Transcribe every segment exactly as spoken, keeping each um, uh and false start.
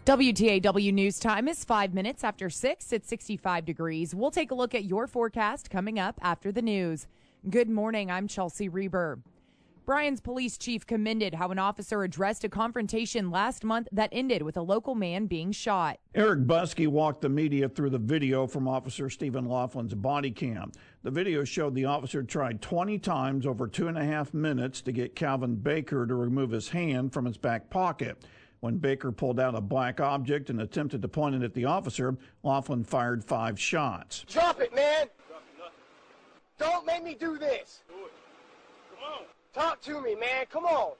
W T A W News Time is five minutes after six. It's sixty-five degrees. We'll take a look at your forecast coming up after the news. Good morning. I'm Chelsea Reber. Bryan's police chief commended how an officer addressed a confrontation last month that ended with a local man being shot. Eric Buskey walked the media through the video from Officer Stephen Laughlin's body cam. The video showed the officer tried twenty times over two and a half minutes to get Calvin Baker to remove his hand from his back pocket. When Baker pulled out a black object and attempted to point it at the officer, Laughlin fired five shots. Drop it, man! Don't make me do this! Do it. Come on! Talk to me, man. Come on.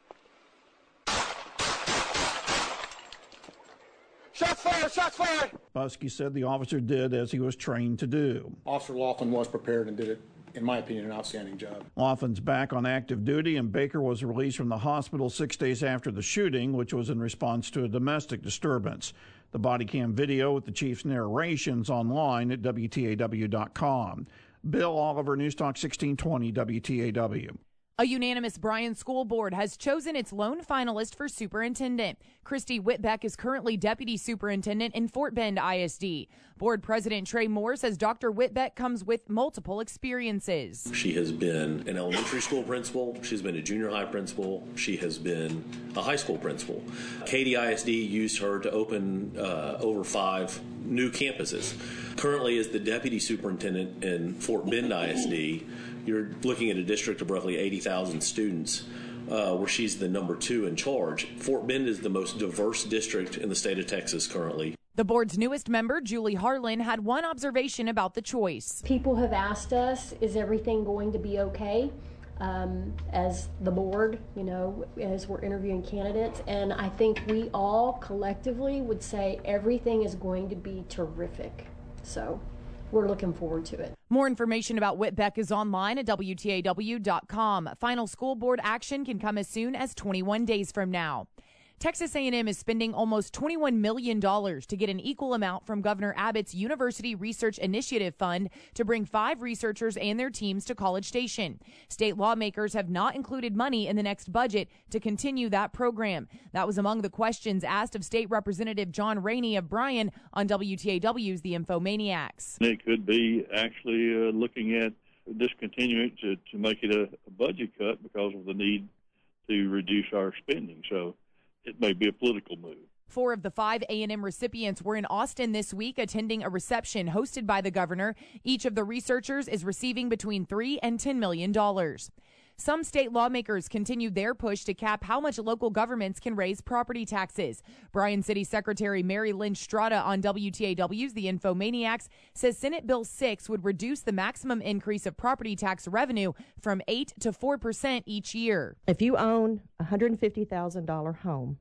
Shots fired. Shots fired. Buskey said the officer did as he was trained to do. Officer Laughlin was prepared and did it, in my opinion, an outstanding job. Laughlin's back on active duty, and Baker was released from the hospital six days after the shooting, which was in response to a domestic disturbance. The body cam video with the chief's narrations online at W T A W dot com. Bill Oliver, News Talk sixteen twenty W T A W. A unanimous Bryan School Board has chosen its lone finalist for superintendent. Christy Whitbeck is currently deputy superintendent in Fort Bend I S D. Board President Trey Moore says Doctor Whitbeck comes with multiple experiences. She has been an elementary school principal. She's been a junior high principal. She has been a high school principal. Katy I S D used her to open uh, over five new campuses. Currently is the deputy superintendent in Fort Bend I S D. You're looking at a district of roughly eighty thousand students, uh, where she's the number two in charge. Fort Bend is the most diverse district in the state of Texas currently. The board's newest member, Julie Harlan, had one observation about the choice. People have asked us, is everything going to be okay? Um, as the board, you know, as we're interviewing candidates, and I think we all collectively would say everything is going to be terrific. So we're looking forward to it. More information about Whitbeck is online at W T A W dot com. Final school board action can come as soon as twenty-one days from now. Texas A and M is spending almost twenty-one million dollars to get an equal amount from Governor Abbott's University Research Initiative Fund to bring five researchers and their teams to College Station. State lawmakers have not included money in the next budget to continue that program. That was among the questions asked of State Representative John Rainey of Bryan on W T A W's The Infomaniacs. It could be actually uh, looking at discontinuing to, to make it a, a budget cut because of the need to reduce our spending. So it may be a political move. Four of the five A and M recipients were in Austin this week attending a reception hosted by the governor. Each of the researchers is receiving between three and ten million dollars. Some state lawmakers continued their push to cap how much local governments can raise property taxes. Bryan City Secretary Mary Lynn Strada on W T A W's The Infomaniacs says Senate Bill six would reduce the maximum increase of property tax revenue from eight to four percent each year. If you own a one hundred fifty thousand dollars home,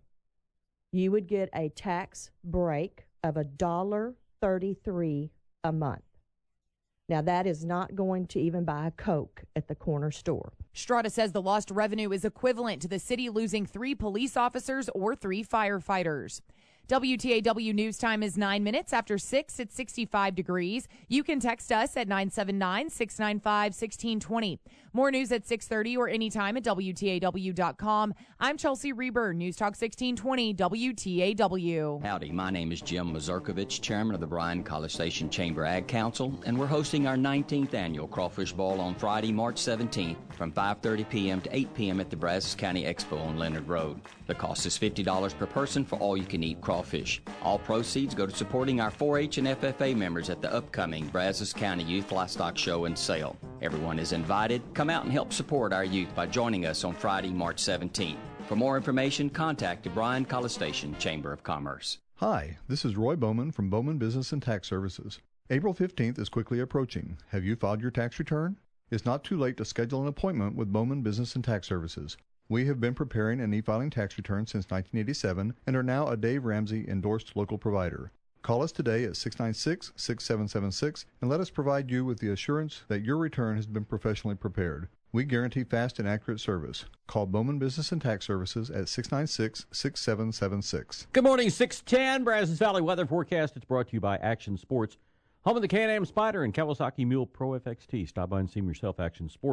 you would get a tax break of one dollar and thirty-three cents a month. Now, that is not going to even buy a Coke at the corner store. Strada says the lost revenue is equivalent to the city losing three police officers or three firefighters. W T A W News Time is nine minutes after six. It's sixty-five degrees. You can text us at nine seven nine, six nine five, one six two zero. More news at six thirty or anytime at W T A W dot com. I'm Chelsea Reber, News Talk sixteen twenty W T A W. Howdy, my name is Jim Mazurkovich, chairman of the Bryan College Station Chamber Ag Council, and we're hosting our nineteenth annual Crawfish Ball on Friday, March seventeenth from five thirty p.m. to eight p.m. at the Brazos County Expo on Leonard Road. The cost is fifty dollars per person for all-you-can-eat crawfish. All proceeds go to supporting our four H and F F A members at the upcoming Brazos County Youth Livestock Show and Sale. Everyone is invited. Come out and help support our youth by joining us on Friday, March seventeenth. For more information, contact the Bryan College Station Chamber of Commerce. Hi, this is Roy Bowman from Bowman Business and Tax Services. April fifteenth is quickly approaching. Have you filed your tax return? It's not too late to schedule an appointment with Bowman Business and Tax Services. We have been preparing an e-filing tax return since nineteen eighty-seven and are now a Dave Ramsey endorsed local provider. Call us today at six nine six, six seven seven six and let us provide you with the assurance that your return has been professionally prepared. We guarantee fast and accurate service. Call Bowman Business and Tax Services at six nine six, six seven seven six. Good morning, six ten, Brazos Valley Weather Forecast. It's brought to you by Action Sports, home of the Can-Am Spider and Kawasaki Mule Pro F X T. Stop by and see them yourself, Action Sports.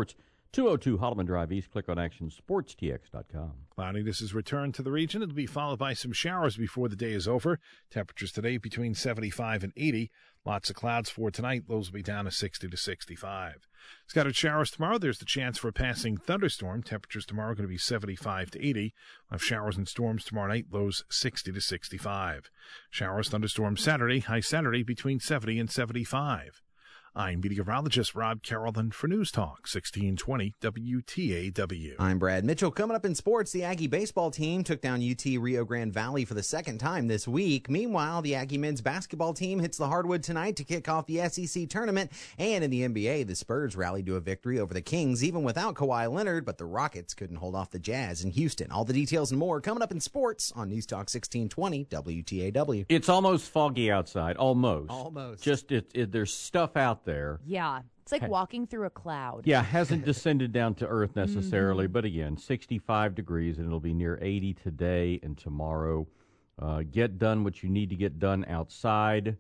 two oh two Holloman Drive East. Click on action sports t x dot com. Cloudiness has returned to the region. It'll be followed by some showers before the day is over. Temperatures today between seventy-five and eighty. Lots of clouds for tonight. Lows will be down to sixty to sixty-five. Scattered showers tomorrow. There's the chance for a passing thunderstorm. Temperatures tomorrow are going to be seventy-five to eighty. We'll have showers and storms tomorrow night. Lows sixty to sixty-five. Showers, thunderstorms Saturday. High Saturday between seventy and seventy-five. I'm meteorologist Rob Carrollton for News Talk sixteen twenty W T A W. I'm Brad Mitchell. Coming up in sports, the Aggie baseball team took down U T Rio Grande Valley for the second time this week. Meanwhile, the Aggie men's basketball team hits the hardwood tonight to kick off the S E C tournament. And in the N B A, the Spurs rallied to a victory over the Kings, even without Kawhi Leonard, but the Rockets couldn't hold off the Jazz in Houston. All the details and more coming up in sports on News Talk sixteen twenty W T A W. It's almost foggy outside. Almost. Almost. Just it, it, there's stuff out there. Yeah. It's like walking through a cloud. Yeah, hasn't descended down to earth necessarily, Mm-hmm. but again, sixty-five degrees, and it'll be near eighty today and tomorrow. Uh, get done what you need to get done outside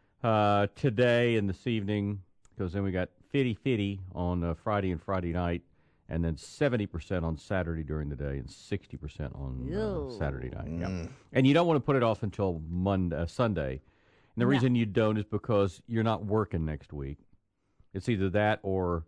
uh, today and this evening, because then we got fifty-fifty on uh, Friday and Friday night, and then seventy percent on Saturday during the day and sixty percent on uh, Saturday night. Mm. Yeah. And you don't want to put it off until Monday, uh, Sunday. And the No. reason you don't is because you're not working next week. It's either that or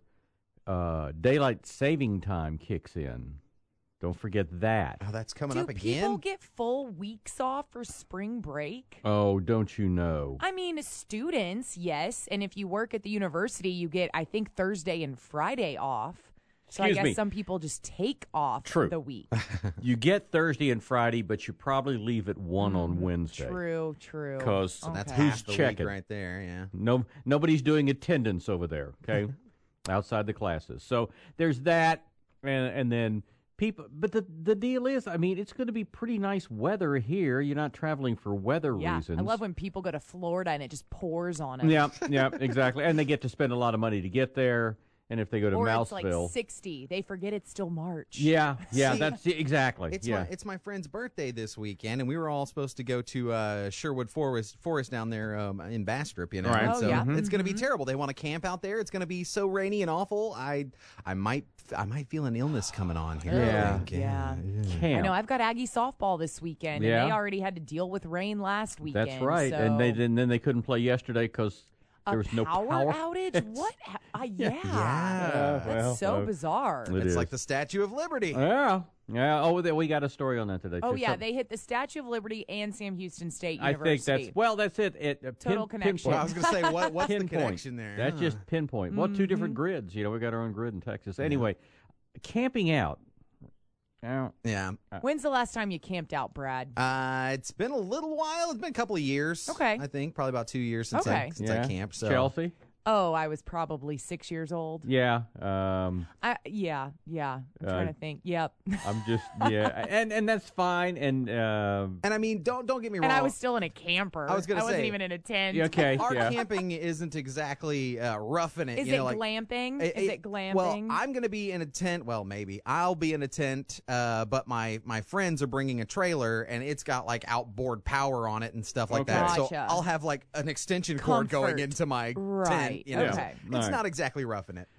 uh, daylight saving time kicks in. Don't forget that. Oh, that's coming Do up again? people get full weeks off for spring break? Oh, don't you know? I mean, students, yes. And if you work at the university, you get, I think, Thursday and Friday off. So Excuse I guess me. some people just take off True. the week. You get Thursday and Friday, but you probably leave at one on Wednesday. True, true. Because So that's Okay. who's half the week checking? right there, yeah. No, nobody's doing attendance over there. Okay, outside the classes. So there's that, and and then people. But the the deal is, I mean, it's going to be pretty nice weather here. You're not traveling for weather Yeah, reasons. I love when people go to Florida and it just pours on them. Yeah, yeah, exactly. And they get to spend a lot of money to get there. And if they go to or Mouseville, it's like sixty. They forget it's still March. yeah, yeah, See, that's exactly. It's yeah. my it's my friend's birthday this weekend, and we were all supposed to go to uh, Sherwood Forest Forest down there um, in Bastrop, you know. Right. and Oh, so yeah. it's going to be Mhm. terrible. They want to camp out there. It's going to be so rainy and awful. I I might I might feel an illness coming on here. I Yeah. think. Yeah. I Camp. know. I've got Aggie softball this weekend, Yeah. and they already had to deal with rain last weekend. That's right. So And they and then they couldn't play yesterday because a there was no power, power outage. What? ha- Uh, yeah. Yeah. That's well, so uh, bizarre. It It's is. like the Statue of Liberty. Yeah, yeah. Oh, there- we got a story on that today. Oh too. yeah, Some- they hit the Statue of Liberty and Sam Houston State I University. think that's well. That's it. it uh, Total pin, connection. Well, I was going to say, what what's the Pinpoint. connection there? That's Huh. just pinpoint. Well, two different Mm-hmm. grids. You know, we got our own grid in Texas. Anyway, camping out. Uh, Yeah. When's the last time you camped out, Brad? Uh, it's been a little while. It's been a couple of years. Okay. I think probably about two years since I Okay. since yeah. I camped. So Chelsea. Oh, I was probably six years old. Yeah. Um, I, yeah, yeah. I'm trying Uh, to think. Yep. I'm just yeah, and and that's fine. And uh, And I mean, don't don't get me wrong. And I was still in a camper. I was gonna wasn't say- even in a tent. yeah, okay. Our yeah. camping isn't exactly uh, roughing it. Is you it know, like, glamping? it- Is it- it glamping? Well, I'm going to be in a tent. Well, maybe I'll be in a tent, uh, but my my friends are bringing a trailer, and it's got like outboard power on it and stuff like Okay. that. So Gotcha. I'll have like an extension cord going Comfort. into my Right. tent. You know? Okay. It's All right. not exactly roughing it.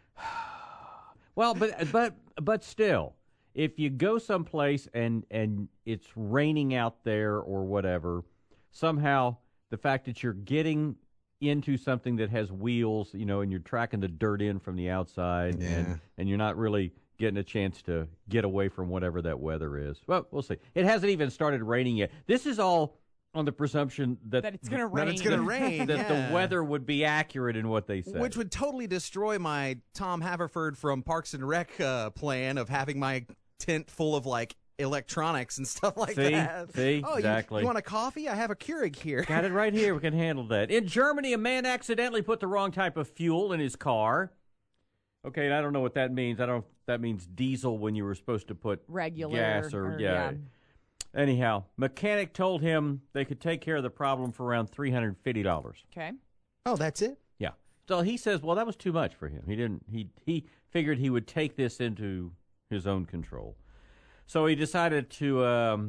Well, but but but still, if you go someplace and and it's raining out there or whatever, somehow the fact that you're getting into something that has wheels, you know, and you're tracking the dirt in from the outside, Yeah. and and you're not really getting a chance to get away from whatever that weather is. Well, we'll see. It hasn't even started raining yet. This is all on the presumption that That it's gonna That rain. it's going to rain. that yeah. the weather would be accurate in what they say. Which would totally destroy my Tom Haverford from Parks and Rec uh, plan of having my tent full of like electronics and stuff like See? that. See? Oh, you- Exactly. You, want a coffee? I have a Keurig here. Got it right here. We can handle that. In Germany, a man accidentally put the wrong type of fuel in his car. Okay, and I don't know what that means. I don't. That means diesel when you were supposed to put Regular gas or, or- yeah. yeah. Anyhow, mechanic told him they could take care of the problem for around three hundred fifty dollars. Okay. Oh, that's it? Yeah. So he says, well, that was too much for him. He didn't. He he figured he would take this into his own control. So he decided to um,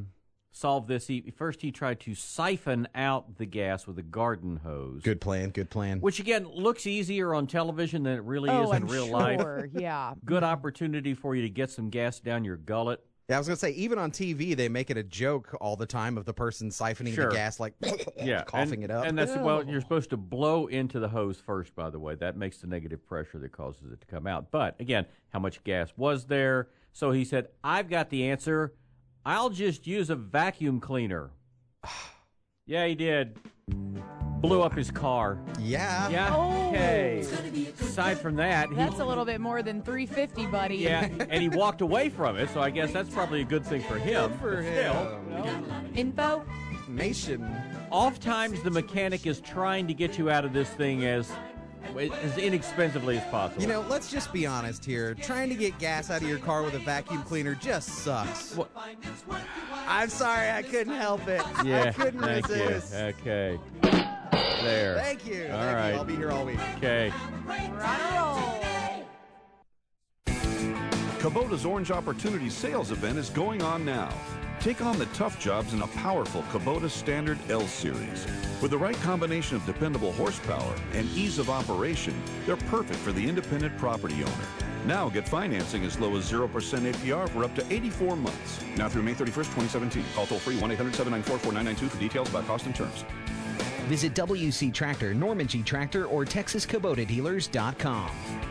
solve this. He, first, he tried to siphon out the gas with a garden hose. Good plan, good plan. Which, again, looks easier on television than it really oh, is in I'm real sure. life. Yeah. Good opportunity for you to get some gas down your gullet. Yeah, I was going to say, even on T V, they make it a joke all the time of the person siphoning Sure. the gas, like yeah, coughing and, it up. And that's, well, you're supposed to blow into the hose first, by the way. That makes the negative pressure that causes it to come out. But, again, how much gas was there? So he said, I've got the answer. I'll just use a vacuum cleaner. Yeah, he did. Blew up his car. Yeah. Yeah. Oh. Okay. Aside from that, That's he, a little bit more than three fifty, buddy. yeah, and he walked away from it. So I guess that's probably a good thing for him. Good for but him. still, you know. Info? Nation. Oftentimes, the mechanic is trying to get you out of this thing as as inexpensively as possible. You know, let's just be honest here. Trying to get gas out of your car with a vacuum cleaner just sucks. Well, I'm sorry, I couldn't help it. yeah, I couldn't thank resist. you. Okay. There. Thank you. All Thank right. you. I'll be here all week. Okay. Kubota's Orange Opportunity Sales Event is going on now. Take on the tough jobs in a powerful Kubota Standard L Series. With the right combination of dependable horsepower and ease of operation, they're perfect for the independent property owner. Now get financing as low as zero percent A P R for up to eighty-four months. Now through May thirty-first, twenty seventeen. Call toll-free one eight hundred seven nine four four nine nine two for details about cost and terms. Visit W C Tractor, Norman G Tractor, or Texas Kubota Dealers dot com.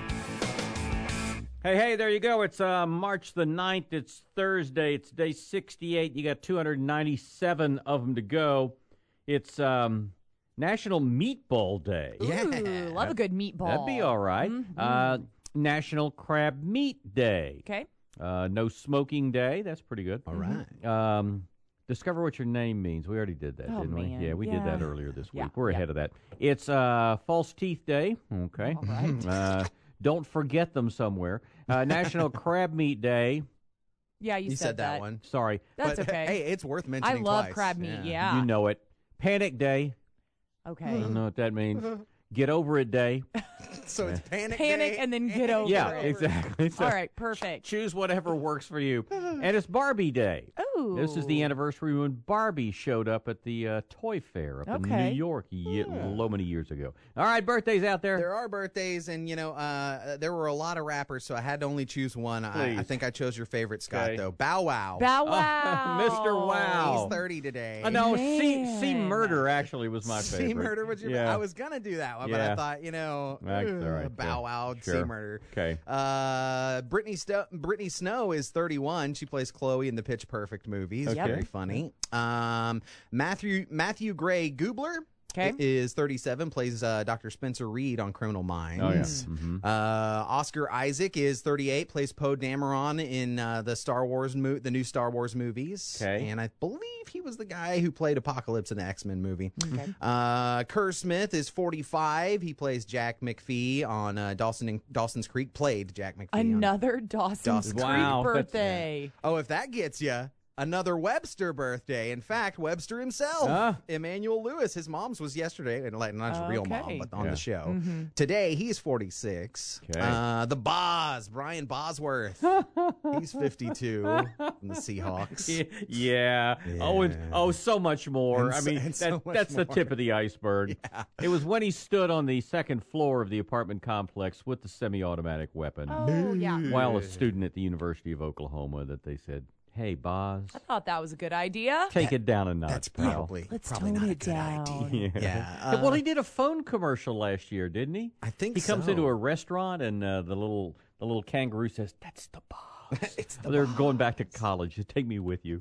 Hey, hey, there you go. It's uh, March the ninth. It's Thursday. It's day sixty-eight. You got two hundred ninety-seven of them to go. It's um, National Meatball Day. Yeah. Ooh, love a good meatball. That'd be all right. Mm-hmm. Uh, National Crab Meat Day. Okay. Uh, no Smoking Day. That's pretty good. All right. Um, discover what your name means. We already did that, Oh, didn't man. we? Yeah, we Yeah. did that earlier this week. Yeah. We're Yeah. ahead of that. It's uh, False Teeth Day. Okay. All right. uh, don't forget them somewhere. Uh, National Crab Meat Day. Yeah, you, You said that one. Sorry. That's But, okay. Hey, it's worth I mentioning love twice. crab meat. Yeah. You know it. Panic Day. Okay. I don't know what that means. Get over it day. So it's panic Panic day. and then get over Yeah, it. exactly. So All right, perfect. choose whatever works for you. And it's Barbie Day. Ooh. This is the anniversary when Barbie showed up at the uh, Toy Fair up in Okay. New York ye- so many years ago. All right, birthdays out there. There are birthdays, and you know, uh, there were a lot of rappers, so I had to only choose one. I, I Please. think I chose your favorite, Scott, Okay. though. Bow Wow. Bow Oh, Wow. Mister Wow. He's thirty today. I know. C, C Man. Murder actually was my favorite. C Murder was your. Yeah. I was gonna do that one, but Yeah. I thought, you know, That's ugh, all right. Bow Yeah. Wow, Sure. C Murder. Okay. Uh, Brittany, Sto- Brittany Snow is thirty-one. She plays Chloe in the Pitch Perfect movies. Okay. Very funny. Um, Matthew Matthew Gray Goobler. Okay. Is thirty-seven, plays uh, Doctor Spencer Reed on Criminal Minds. Oh, yeah. Mhm. Uh, Oscar Isaac is thirty-eight, plays Poe Dameron in uh, the Star Wars mo- the new Star Wars movies. Okay. And I believe he was the guy who played Apocalypse in the X-Men movie. Okay. Uh, Kerr Smith is forty-five. He plays Jack McPhee on uh, Dawson and, Dawson's Creek. Played Jack McPhee. on- Another Dawson's Dawson's Creek Wow, that's- birthday. Oh, if that gets you. Another Webster birthday. In fact, Webster himself, Ah. Emmanuel Lewis. His mom's was yesterday, and like not his real mom, Okay. but on Yeah. the show. Mm-hmm. Today, he's forty-six. Okay. Uh, the Boz, Brian Bosworth. He's fifty-two from the Seahawks. Yeah. yeah. Oh, and, oh, so much more. And I so- mean, and that, so much that's the more. tip of the iceberg. Yeah. It was when he stood on the second floor of the apartment complex with the semi-automatic weapon Oh, yeah. while a student at the University of Oklahoma that they said, "Hey, Boz, I thought that was a good idea. take it down a notch, That's pal." probably Let's probably tone not a it good down. idea. Yeah. Yeah, uh, well, he did a phone commercial last year, didn't he? I think he comes so. into a restaurant and uh, the little the little kangaroo says, "That's the boss." It's the They're going back to college. Just take me with you.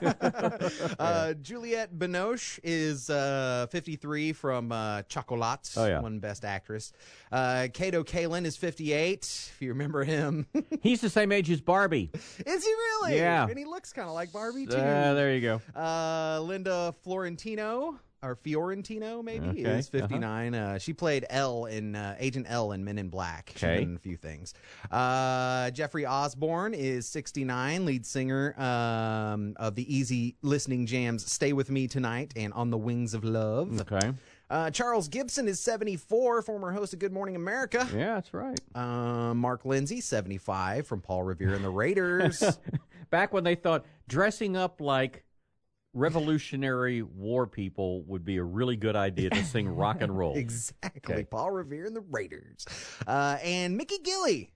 Uh, Juliette Binoche is uh, fifty-three from uh, Chocolat, Oh, yeah. one Best Actress. Uh, Kato Kalin is fifty-eight, if you remember him. He's the same age as Barbie. Is he really? Yeah. And he looks kind of like Barbie, too. Uh, there you go. Uh, Linda Florentino, or Fiorentino, maybe, Okay, is fifty-nine. Uh-huh. Uh, she played Elle in uh, Agent Elle in Men in Black. She's Okay. been in a few things. Uh, Jeffrey Osborne is sixty-nine, lead singer um, of the easy listening jams Stay With Me Tonight and On the Wings of Love. Okay. Uh, Charles Gibson is seventy-four, former host of Good Morning America. Yeah, that's right. Uh, Mark Lindsay, seventy-five, from Paul Revere and the Raiders. Back when they thought dressing up like Revolutionary War people would be a really good idea to sing rock and roll. Exactly. Okay. Paul Revere and the Raiders. Uh, and Mickey Gilley.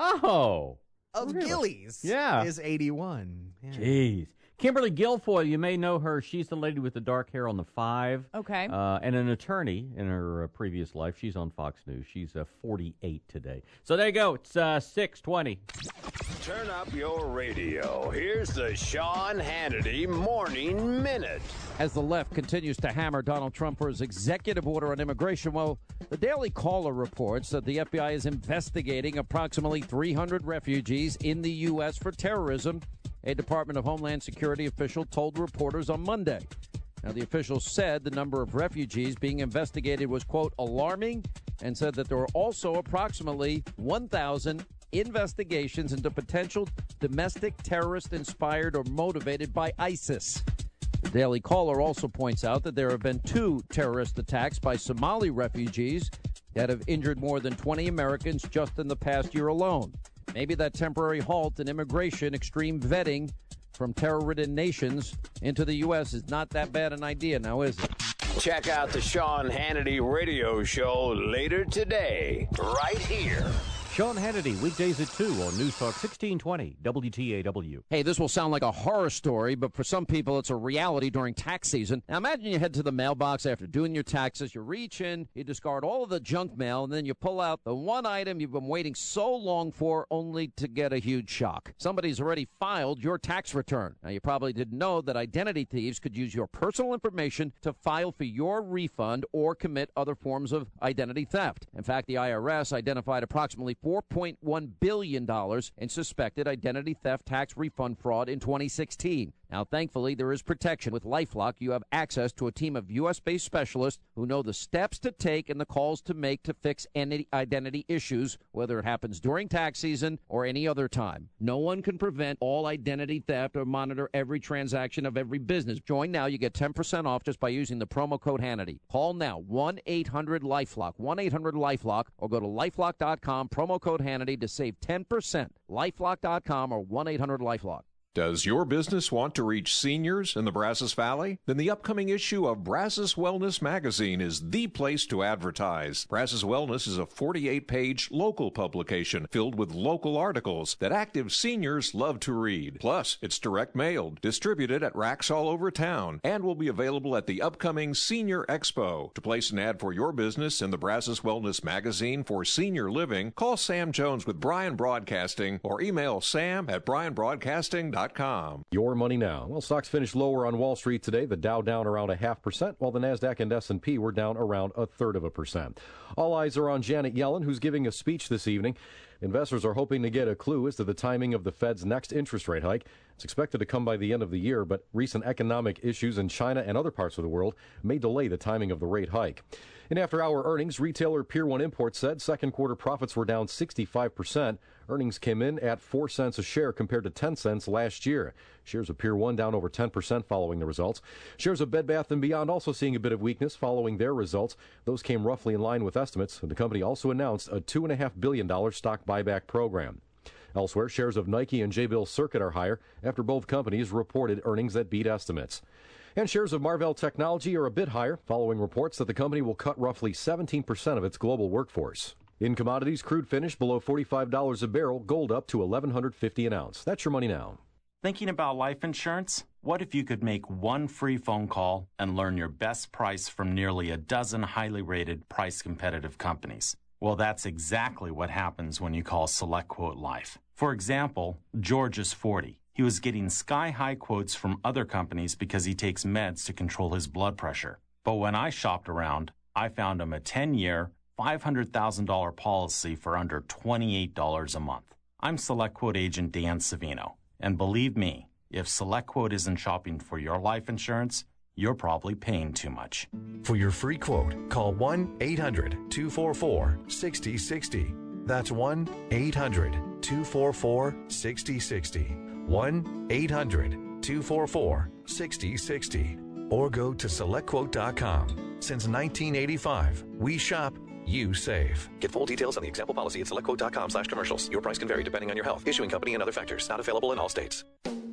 Oh. Of really? Gillies. Yeah. Is eighty-one. Yeah. Jeez. Kimberly Guilfoyle, you may know her. She's the lady with the dark hair on the Five. Okay. Uh, and an attorney in her uh, previous life. She's on Fox News. She's uh, forty-eight today. So there you go. It's uh, six twenty. Turn up your radio. Here's the Sean Hannity Morning Minute. As the left continues to hammer Donald Trump for his executive order on immigration, well, the Daily Caller reports that the F B I is investigating approximately three hundred refugees in the U S for terrorism, a Department of Homeland Security official told reporters on Monday. Now, the official said the number of refugees being investigated was, quote, alarming, and said that there were also approximately one thousand investigations into potential domestic terrorist inspired or motivated by ISIS. The Daily Caller also points out that there have been two terrorist attacks by Somali refugees that have injured more than twenty Americans just in the past year alone. Maybe that temporary halt in immigration, extreme vetting from terror-ridden nations into the U S is not that bad an idea now, is it? Check out the Sean Hannity radio show later today, right here. Sean Hannity, weekdays at two on News Talk sixteen twenty W T A W. Hey, this will sound like a horror story, but for some people, it's a reality during tax season. Now, imagine you head to the mailbox after doing your taxes. You reach in, you discard all of the junk mail, and then you pull out the one item you've been waiting so long for, only to get a huge shock. Somebody's already filed your tax return. Now, you probably didn't know that identity thieves could use your personal information to file for your refund or commit other forms of identity theft. In fact, the I R S identified approximately four point one billion dollars in suspected identity theft tax refund fraud in twenty sixteen. Now, thankfully, there is protection. With LifeLock, you have access to a team of U S-based specialists who know the steps to take and the calls to make to fix any identity issues, whether it happens during tax season or any other time. No one can prevent all identity theft or monitor every transaction of every business. Join now. You get ten percent off just by using the promo code Hannity. Call now, one eight hundred LifeLock, one eight hundred LifeLock, or go to lifelock dot com, promo code Hannity to save ten percent. lifelock dot com or one eight hundred LifeLock. Does your business want to reach seniors in the Brazos Valley? Then the upcoming issue of Brazos Wellness Magazine is the place to advertise. Brazos Wellness is a forty-eight page local publication filled with local articles that active seniors love to read. Plus, it's direct mailed, distributed at racks all over town, and will be available at the upcoming Senior Expo. To place an ad for your business in the Brazos Wellness Magazine for senior living, call Sam Jones with Bryan Broadcasting or email sam at bryan broadcasting dot com. Your money now. Well, stocks finished lower on Wall Street today. The Dow down around a half percent, while the Nasdaq and S and P were down around a third of a percent. All eyes are on Janet Yellen, who's giving a speech this evening. Investors are hoping to get a clue as to the timing of the Fed's next interest rate hike. It's expected to come by the end of the year, but recent economic issues in China and other parts of the world may delay the timing of the rate hike. In after-hour earnings, retailer Pier one Imports said second quarter profits were down sixty-five percent. Earnings came in at four cents a share compared to ten cents last year. Shares of Pier one down over ten percent following the results. Shares of Bed Bath and Beyond also seeing a bit of weakness following their results. Those came roughly in line with estimates. The company also announced a two point five billion dollars stock buyback program. Elsewhere, shares of Nike and Jabil Circuit are higher after both companies reported earnings that beat estimates. And shares of Marvell Technology are a bit higher, following reports that the company will cut roughly seventeen percent of its global workforce. In commodities, crude finished below forty-five dollars a barrel, gold up to eleven fifty an ounce. That's your money now. Thinking about life insurance? What if you could make one free phone call and learn your best price from nearly a dozen highly rated, price-competitive companies? Well, that's exactly what happens when you call SelectQuote Life. For example, George is forty. He was getting sky-high quotes from other companies because he takes meds to control his blood pressure. But when I shopped around, I found him a ten-year, five hundred thousand dollars policy for under twenty-eight dollars a month. I'm SelectQuote agent Dan Savino. And believe me, if SelectQuote isn't shopping for your life insurance, you're probably paying too much. For your free quote, call one eight hundred two four four six zero six zero. That's one eight hundred two four four six zero six zero. one eight hundred two four four six zero six zero. Or go to select quote dot com. Since nineteen eighty-five, we shop, you save. Get full details on the example policy at selectquote dot com slash commercials. Your price can vary depending on your health, issuing company, and other factors. Not available in all states.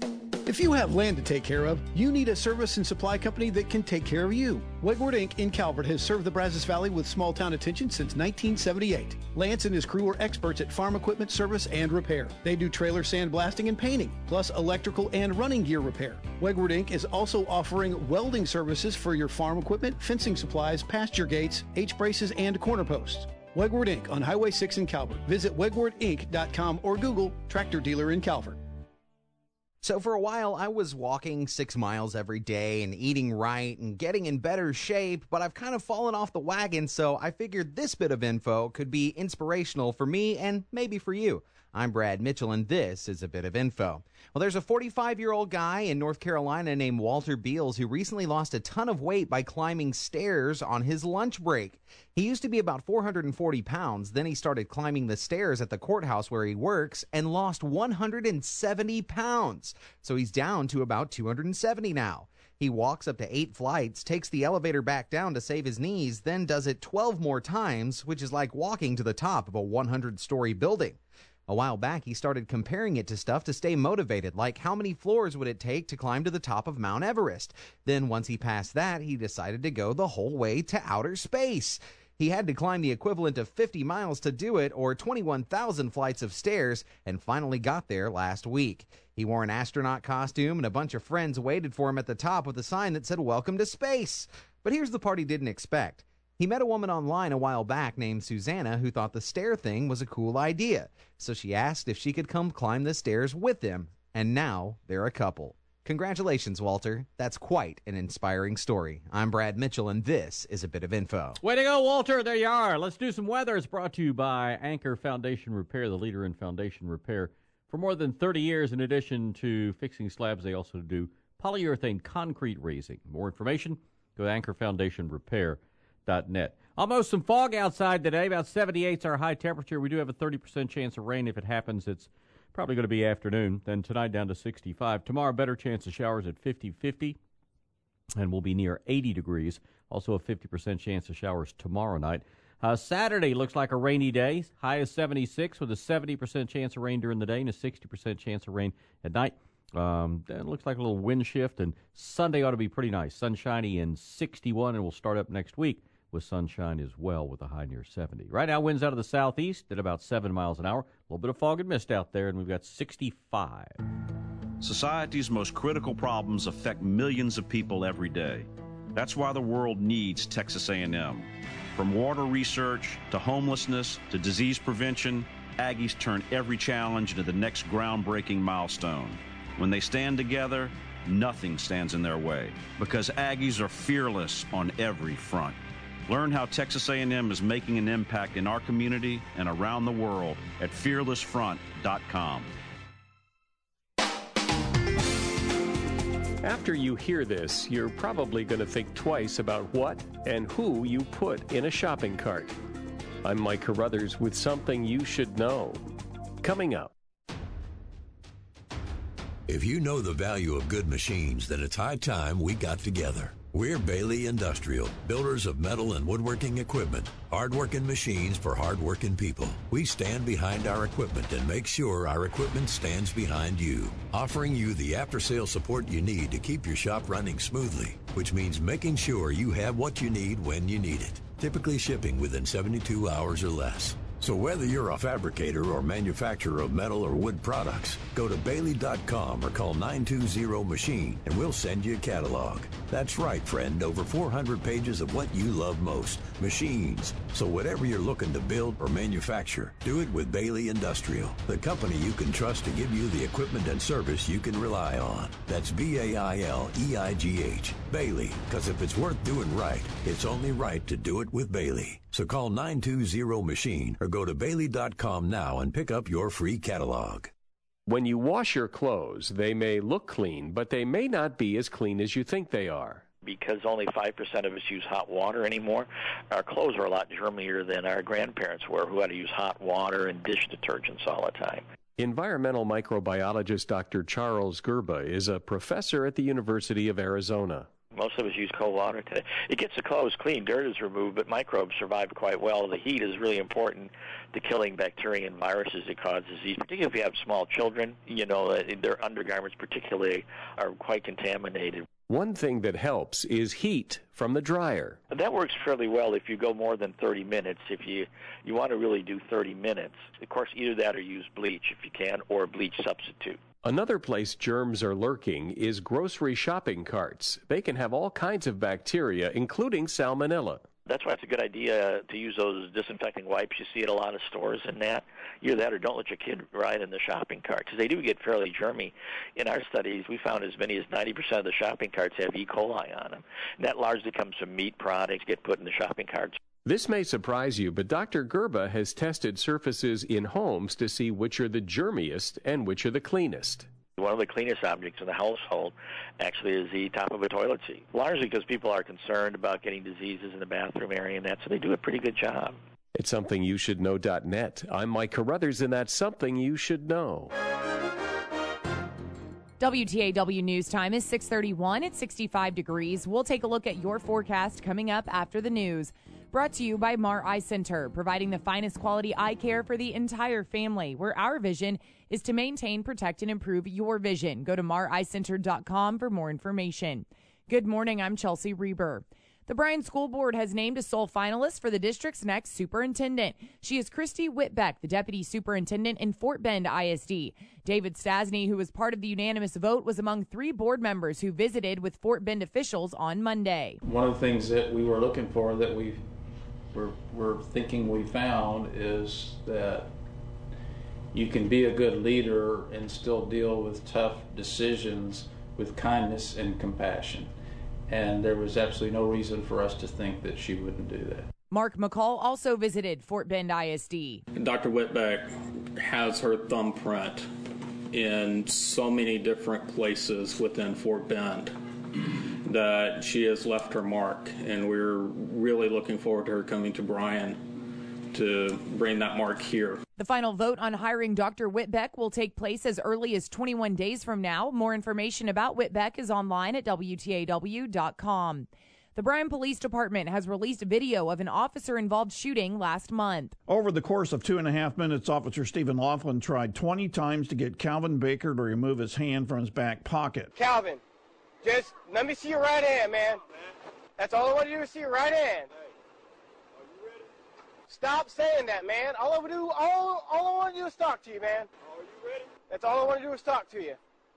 If you have land to take care of, you need a service and supply company that can take care of you. Wegward Incorporated in Calvert has served the Brazos Valley with small town attention since nineteen seventy-eight. Lance and his crew are experts at farm equipment service and repair. They do trailer sandblasting and painting, plus electrical and running gear repair. Wegward Incorporated is also offering welding services for your farm equipment, fencing supplies, pasture gates, H-braces, and corner posts. Wegward Incorporated on Highway six in Calvert. Visit wegward inc dot com or Google Tractor Dealer in Calvert. So for a while, I was walking six miles every day and eating right and getting in better shape, but I've kind of fallen off the wagon, so I figured this bit of info could be inspirational for me and maybe for you. I'm Brad Mitchell, and this is a bit of info. Well, there's a forty-five-year-old guy in North Carolina named Walter Beals who recently lost a ton of weight by climbing stairs on his lunch break. He used to be about four hundred forty pounds. Then he started climbing the stairs at the courthouse where he works and lost one hundred seventy pounds. So he's down to about two hundred seventy now. He walks up to eight flights, takes the elevator back down to save his knees, then does it twelve more times, which is like walking to the top of a one hundred story building. A while back, he started comparing it to stuff to stay motivated, like how many floors would it take to climb to the top of Mount Everest. Then once he passed that, he decided to go the whole way to outer space. He had to climb the equivalent of fifty miles to do it, or twenty-one thousand flights of stairs, and finally got there last week. He wore an astronaut costume, and a bunch of friends waited for him at the top with a sign that said, "Welcome to space." But here's the part he didn't expect. He met a woman online a while back named Susanna who thought the stair thing was a cool idea. So she asked if she could come climb the stairs with him, and now they're a couple. Congratulations, Walter. That's quite an inspiring story. I'm Brad Mitchell, and this is a bit of info. Way to go, Walter. There you are. Let's do some weather. It's brought to you by Anchor Foundation Repair, the leader in foundation repair. For more than thirty years, in addition to fixing slabs, they also do polyurethane concrete raising. More information, go to anchor foundation repair dot net. Almost some fog outside today. About seventy-eight is our high temperature. We do have a thirty percent chance of rain. If it happens, it's probably going to be afternoon. Then tonight down to sixty-five. Tomorrow, better chance of showers at fifty fifty, and we'll be near eighty degrees. Also a fifty percent chance of showers tomorrow night. Uh, Saturday looks like a rainy day. High is seventy-six with a seventy percent chance of rain during the day and a sixty percent chance of rain at night. Um, it looks like a little wind shift, and Sunday ought to be pretty nice. Sunshiny and sixty-one, and we'll start up next week with sunshine as well with a high near seventy. Right now, winds out of the southeast at about seven miles an hour. A little bit of fog and mist out there, and we've got sixty-five. Society's most critical problems affect millions of people every day. That's why the world needs Texas A and M. From water research to homelessness to disease prevention, Aggies turn every challenge into the next groundbreaking milestone. When they stand together, nothing stands in their way, because Aggies are fearless on every front. Learn how Texas A and M is making an impact in our community and around the world at fearless front dot com. After you hear this, you're probably going to think twice about what and who you put in a shopping cart. I'm Mike Carruthers with something you should know. Coming up. If you know the value of good machines, then it's high time we got together. We're Bailey Industrial, builders of metal and woodworking equipment. Hardworking machines for hardworking people. We stand behind our equipment and make sure our equipment stands behind you. Offering you the after-sale support you need to keep your shop running smoothly, which means making sure you have what you need when you need it. Typically shipping within seventy-two hours or less. So whether you're a fabricator or manufacturer of metal or wood products, go to Bailey dot com or call nine two zero machine and we'll send you a catalog. That's right, friend, over four hundred pages of what you love most, machines. So whatever you're looking to build or manufacture, do it with Bailey Industrial, the company you can trust to give you the equipment and service you can rely on. That's B A I L E I G H, Bailey, because if it's worth doing right, it's only right to do it with Bailey. So call nine two zero machine or go to Bailey dot com now and pick up your free catalog. When you wash your clothes, they may look clean, but they may not be as clean as you think they are. Because only five percent of us use hot water anymore, our clothes are a lot germier than our grandparents were, who had to use hot water and dish detergents all the time. Environmental microbiologist Doctor Charles Gerba is a professor at the University of Arizona. Most of us use cold water today. It gets the clothes clean, dirt is removed, but microbes survive quite well. The heat is really important to killing bacteria and viruses that cause disease, particularly if you have small children. You know, their undergarments particularly are quite contaminated. One thing that helps is heat from the dryer. That works fairly well if you go more than thirty minutes. If you, you want to really do thirty minutes, of course, either that or use bleach if you can, or a bleach substitute. Another place germs are lurking is grocery shopping carts. They can have all kinds of bacteria, including salmonella. That's why it's a good idea to use those disinfecting wipes you see at a lot of stores and that. Either that or don't let your kid ride in the shopping cart, because they do get fairly germy. In our studies, we found as many as ninety percent of the shopping carts have E. coli on them. And that largely comes from meat products get put in the shopping carts. This may surprise you, but Doctor Gerba has tested surfaces in homes to see which are the germiest and which are the cleanest. One of the cleanest objects in the household actually is the top of a toilet seat, largely because people are concerned about getting diseases in the bathroom area and that, so they do a pretty good job. It's something you should know dot net. I'm Mike Carruthers, and that's something you should know. W T A W News Time is six thirty-one. It's sixty-five degrees. We'll take a look at your forecast coming up after the news. Brought to you by Mar Eye Center, providing the finest quality eye care for the entire family, where our vision is to maintain, protect, and improve your vision. Go to mar eye center dot com for more information. Good morning. I'm Chelsea Reber. The Bryan School Board has named a sole finalist for the district's next superintendent. She is Christy Whitbeck, the deputy superintendent in Fort Bend I S D. David Stasny, who was part of the unanimous vote, was among three board members who visited with Fort Bend officials on Monday. One of the things that we were looking for that we we're, we're thinking we found is that you can be a good leader and still deal with tough decisions with kindness and compassion. And there was absolutely no reason for us to think that she wouldn't do that. Mark McCall also visited Fort Bend I S D. Doctor Whitbeck has her thumbprint in so many different places within Fort Bend that she has left her mark, and we're really looking forward to her coming to Bryan to bring that mark here. The final vote on hiring Doctor Whitbeck will take place as early as twenty-one days from now. More information about Whitbeck is online at W T A W dot com. The Bryan Police Department has released video of an officer-involved shooting last month. Over the course of two and a half minutes, Officer Stephen Laughlin tried twenty times to get Calvin Baker to remove his hand from his back pocket. Calvin, just let me see your right hand, man. That's all I want to do is see your right hand. Stop saying that, man. All I want to do, all, all I want to do is talk to you, man. Are you ready? That's all I want to do is talk to you.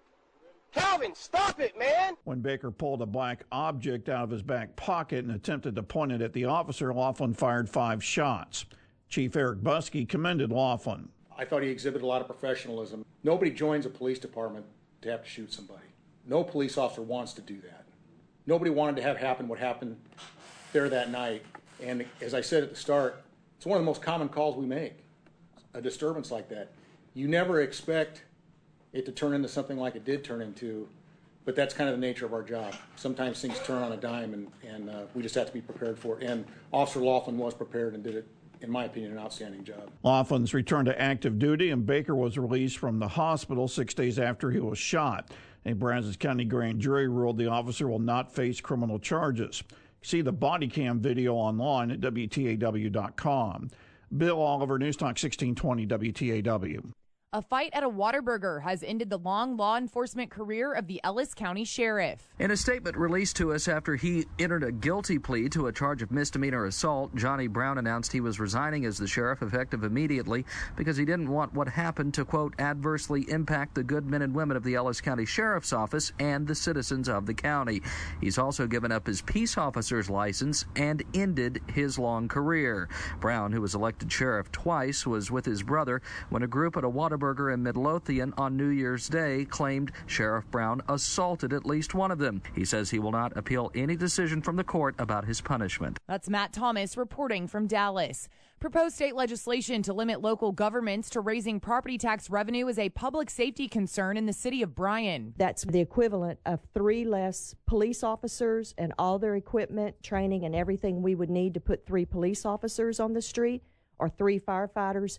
Calvin, stop it, man. When Baker pulled a black object out of his back pocket and attempted to point it at the officer, Laughlin fired five shots. Chief Eric Buskey commended Laughlin. I thought he exhibited a lot of professionalism. Nobody joins a police department to have to shoot somebody. No police officer wants to do that. Nobody wanted to have happen what happened there that night. And as I said at the start, it's one of the most common calls we make, a disturbance like that. You never expect it to turn into something like it did turn into, but that's kind of the nature of our job. Sometimes things turn on a dime, and, and uh, we just have to be prepared for it. And Officer Laughlin was prepared and did it, in my opinion, an outstanding job. Laughlin's returned to active duty, and Baker was released from the hospital six days after he was shot. A Brazos County grand jury ruled the officer will not face criminal charges. See the body cam video online at W T A W dot com. Bill Oliver, News Talk sixteen twenty W T A W. A fight at a Whataburger has ended the long law enforcement career of the Ellis County Sheriff. In a statement released to us after he entered a guilty plea to a charge of misdemeanor assault, Johnny Brown announced he was resigning as the sheriff effective immediately because he didn't want what happened to, quote, adversely impact the good men and women of the Ellis County Sheriff's Office and the citizens of the county. He's also given up his peace officer's license and ended his long career. Brown, who was elected sheriff twice, was with his brother when a group at a Whataburger in Midlothian on New Year's Day claimed Sheriff Brown assaulted at least one of them. He says he will not appeal any decision from the court about his punishment. That's Matt Thomas reporting from Dallas. Proposed state legislation to limit local governments to raising property tax revenue is a public safety concern in the city of Bryan. That's the equivalent of three less police officers and all their equipment, training, and everything we would need to put three police officers on the street or three firefighters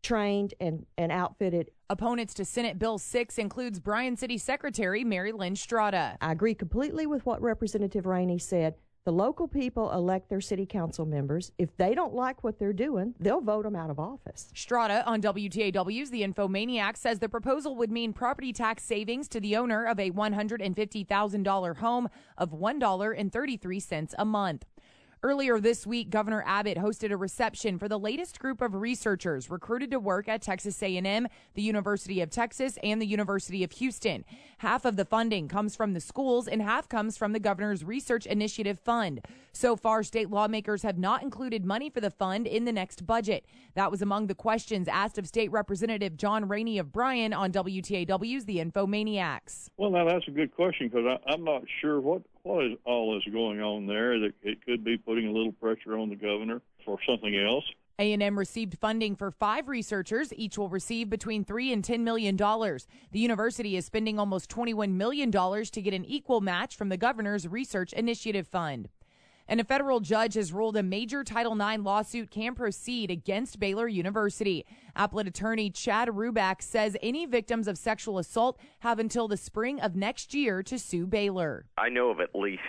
trained and, and outfitted. Opponents to Senate Bill six includes Bryan City Secretary Mary Lynn Strada. I agree completely with what Representative Rainey said. The local people elect their city council members. If they don't like what they're doing, they'll vote them out of office. Strada on W T A W's The Infomaniac says the proposal would mean property tax savings to the owner of a one hundred fifty thousand dollars home of one dollar and thirty-three cents a month. Earlier this week, Governor Abbott hosted a reception for the latest group of researchers recruited to work at Texas A and M, the University of Texas, and the University of Houston. Half of the funding comes from the schools and half comes from the governor's Research Initiative Fund. So far, state lawmakers have not included money for the fund in the next budget. That was among the questions asked of State Representative John Rainey of Bryan on W T A W's The Infomaniacs. Well, now that's a good question because I'm not sure what, what is all is going on there. That it could be putting a little pressure on the governor for something else. A and M received funding for five researchers. Each will receive between three and ten million dollars. The university is spending almost twenty-one million dollars to get an equal match from the governor's Research Initiative Fund. And a federal judge has ruled a major Title nine lawsuit can proceed against Baylor University. Appellate attorney Chad Ruback says any victims of sexual assault have until the spring of next year to sue Baylor. I know of at least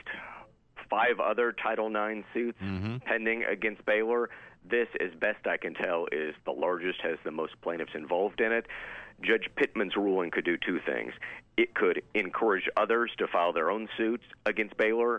five other Title nine suits mm-hmm. pending against Baylor. This, as best I can tell, is the largest, has the most plaintiffs involved in it. Judge Pittman's ruling could do two things. It could encourage others to file their own suits against Baylor.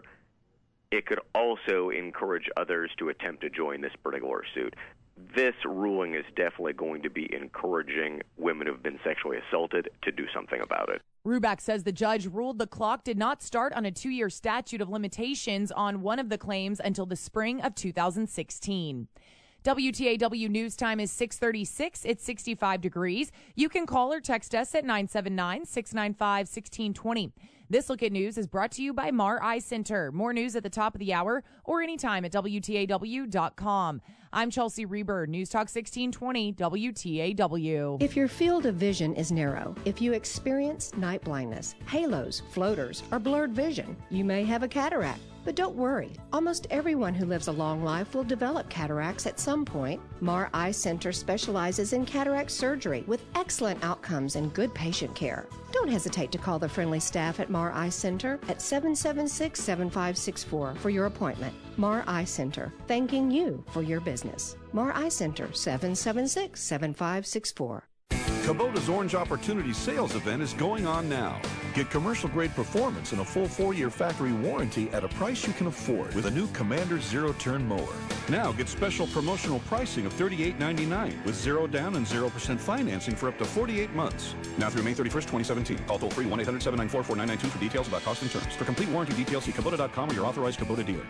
It could also encourage others to attempt to join this particular suit. This ruling is definitely going to be encouraging women who've been sexually assaulted to do something about it. Ruback says the judge ruled the clock did not start on a two-year statute of limitations on one of the claims until the spring of two thousand sixteen. W T A W News Time is six thirty-six. It's sixty-five degrees. You can call or text us at nine seven nine, six nine five, one six two zero. This Look at News is brought to you by Mar Eye Center. More news at the top of the hour or anytime at W T A W dot com. I'm Chelsea Reber, News Talk sixteen twenty W T A W. If your field of vision is narrow, if you experience night blindness, halos, floaters, or blurred vision, you may have a cataract. But don't worry, almost everyone who lives a long life will develop cataracts at some point. Mar Eye Center specializes in cataract surgery with excellent outcomes and good patient care. Don't hesitate to call the friendly staff at Mar Eye Center at seven seven six, seven five six four for your appointment. Mar Eye Center, thanking you for your business. Mar Eye Center, seven seven six, seven five six four. Kubota's Orange Opportunity Sales Event is going on now. Get commercial-grade performance and a full four-year factory warranty at a price you can afford with a new Commander zero-turn mower. Now get special promotional pricing of thirty-eight ninety-nine with zero down and zero percent financing for up to forty-eight months. Now through May thirty-first, twenty seventeen. Call toll-free one eight hundred, seven nine four, four nine nine two for details about cost and terms. For complete warranty details, see Kubota dot com or your authorized Kubota dealer.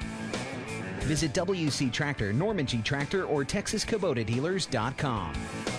Visit W C Tractor, Norman G Tractor, or Texas Kubota Dealers dot com.